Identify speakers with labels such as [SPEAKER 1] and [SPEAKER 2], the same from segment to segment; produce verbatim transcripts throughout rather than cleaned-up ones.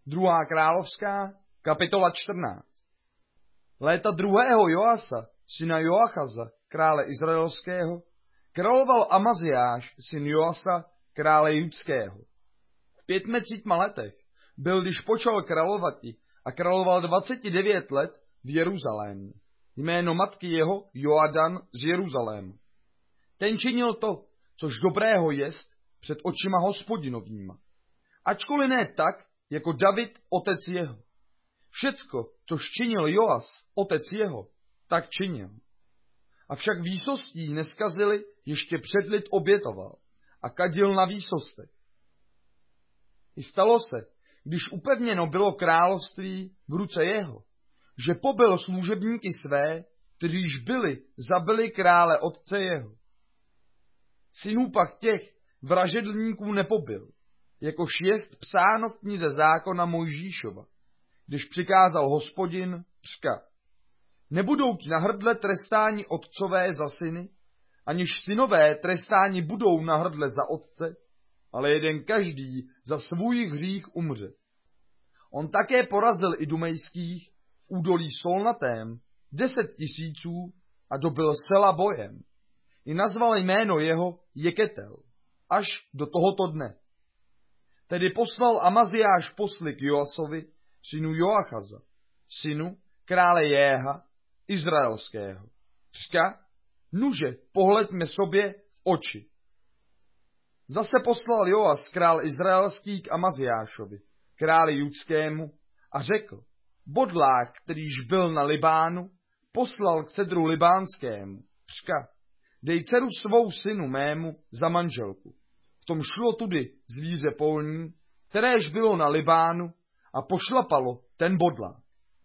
[SPEAKER 1] Druhá královská, kapitola čtrnáct. Léta druhého Joasa, syna Joachaza, krále izraelského, královal Amaziáš, syn Joasa, krále judského. V pětmecítma letech byl, když počal královati a královal dvacet devět let v Jeruzalémě. Jméno matky jeho Joadan z Jeruzalému. Ten činil to, což dobrého jest před očima Hospodinovýma. Ačkoliv ne tak, jako David, otec jeho. Všecko, což činil Joas, otec jeho, tak činil. Avšak výsostí neskazili, ještě před lid obětoval a kadil na výsostech. I stalo se, když upevněno bylo království v ruce jeho, že pobyl služebníky své, kteříž byli, zabili krále otce jeho. Synů pak těch vražedlníků nepobyl, jakož jest psáno v knize zákona Mojžíšova, když přikázal Hospodin, řka: Nebudou ti na hrdle trestáni otcové za syny, aniž synové trestáni budou na hrdle za otce, ale jeden každý za svůj hřích umře. On také porazil idumejských v údolí Solnatém deset tisíců a dobil sela bojem. I nazval jméno jeho Jeketel, až do tohoto dne. Tedy poslal Amaziáš posly k Joasovi, synu Joachaza, synu krále Jéha, izraelského. Řka: Nuže, pohleďme sobě v oči. Zase poslal Joas, král izraelský, k Amaziášovi, králi judskému, a řekl: Bodlák, kterýž byl na Libánu, poslal k cedru libánskému. Řka: Dej dceru svou synu mému za manželku. V tom šlo tudy zvíře polní, kteréž bylo na Libánu, a pošlapalo ten bodlák.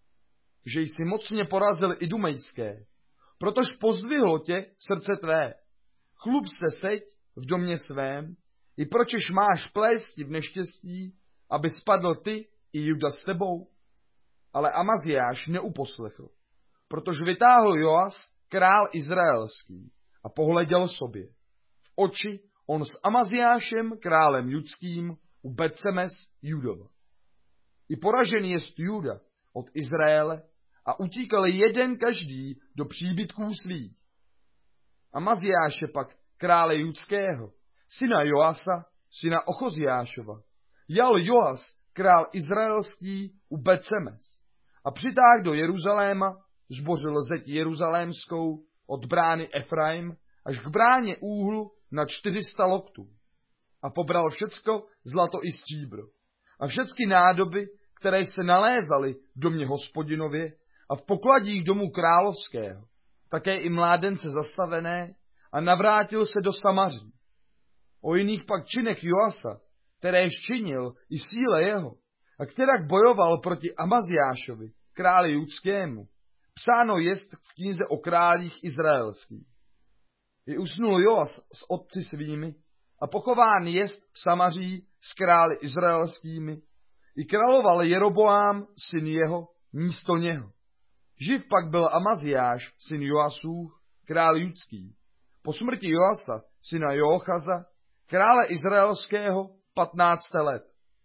[SPEAKER 1] Že jsi mocně porazil idumejské, protož pozdvihlo tě srdce tvé. Chlup se seď v domě svém, i pročež máš plésti v neštěstí, aby spadl ty i Juda s tebou. Ale Amaziáš neuposlechl, protože vytáhl Joas, král izraelský, a pohleděl sobě. V oči on s Amaziášem, králem judským, u Betsemes Judova. I poražený jest Juda od Izraele a utíkal jeden každý do příbytků svých. Amaziáše pak krále judského, syna Joasa, syna Ochoziášova, jal Joas, král izraelský, u Betsemes a přitáhl do Jeruzaléma, zbořil zeď jeruzalémskou od brány Efraim až k bráně úhlu na čtyři sta loktů a pobral všecko zlato i stříbro a všecky nádoby, které se nalézaly v domě Hospodinově a v pokladích domu královského, také i mládence zastavené, a navrátil se do Samaří. O jiných pak činech Joasa, kteréž činil i síle jeho, a kterak bojoval proti Amaziášovi, králi judskému, psáno jest v knize o králích izraelských. I usnul Joas s otci svými a pochován jest v Samaří s králi izraelskými, i královal Jeroboám, syn jeho, místo něho. Živ pak byl Amaziáš, syn Joasův, král judský, po smrti Joasa, syna Joachaza, krále izraelského, patnáct let.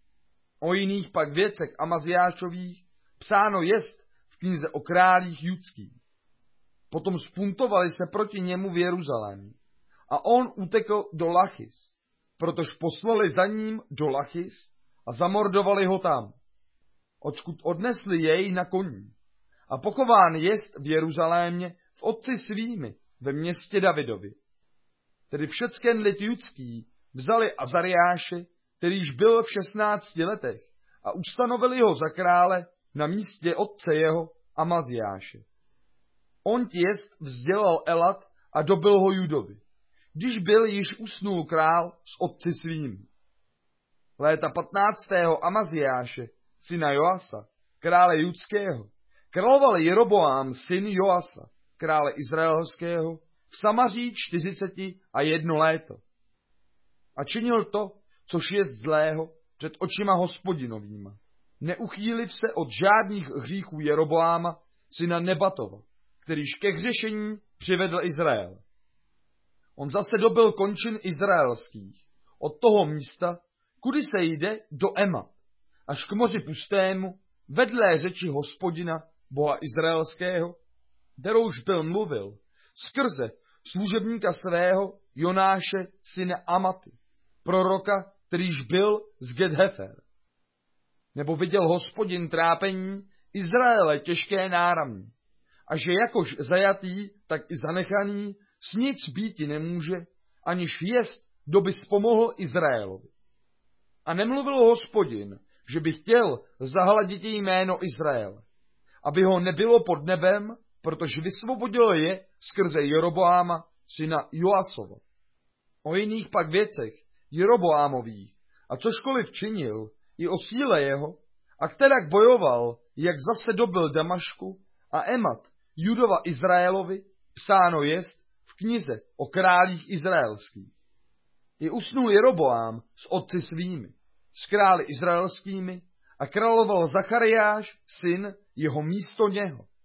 [SPEAKER 1] O jiných pak věcech Amaziášových psáno jest v knize o králích judských. Potom spuntovali se proti němu v Jeruzalémě a on utekl do Lachis, protože poslali za ním do Lachis a zamordovali ho tam, odkud odnesli jej na koní. A pochován jest v Jeruzalémě v otci svými ve městě Davidovi. Tedy všecken lid judský vzali Azariáše, kterýž byl v šestnácti letech, a ustanovili ho za krále na místě otce jeho Amaziáše. On jest vzdělal Elat a dobil ho Judovi, když byl již usnul král s otci svými. Léta patnáctého Amaziáše, syna Joasa, krále judského, královal Jeroboám, syn Joasa, krále izraelského, v Samaří čtyřiceti a jedno léto. A činil to, což je zlého před očima Hospodinovýma. Neuchýliv se od žádných hříchů Jeroboáma, syna Nebatova, kterýž ke hřešení přivedl Izrael. On zase dobil končin izraelských od toho místa, kudy se jde do Ema, až k moři pustému, vedle řeči Hospodina, Boha Izraelského, kterouž byl mluvil skrze služebníka svého Jonáše, syna Amaty, proroka, kterýž byl z Get-Hefer. Nebo viděl Hospodin trápení Izraele těžké náramní, a že jakož zajatý, tak i zanechaný s nic býti nemůže, aniž jest, kdo by spomohl Izraelovi. A nemluvil Hospodin, že by chtěl zahladit jméno Izraele, aby ho nebylo pod nebem, protože vysvobodil je skrze Jeroboáma, syna Joasova. O jiných pak věcech Jeroboámových, a cožkoliv činil, i o síle jeho, a kterak bojoval, jak zase dobil Damašku a Emat, Judova Izraelovi, psáno jest v knize o králích izraelských. I usnul Jeroboám s otci svými, s králi izraelskými, a královal Zachariáš, syn jeho místo něho.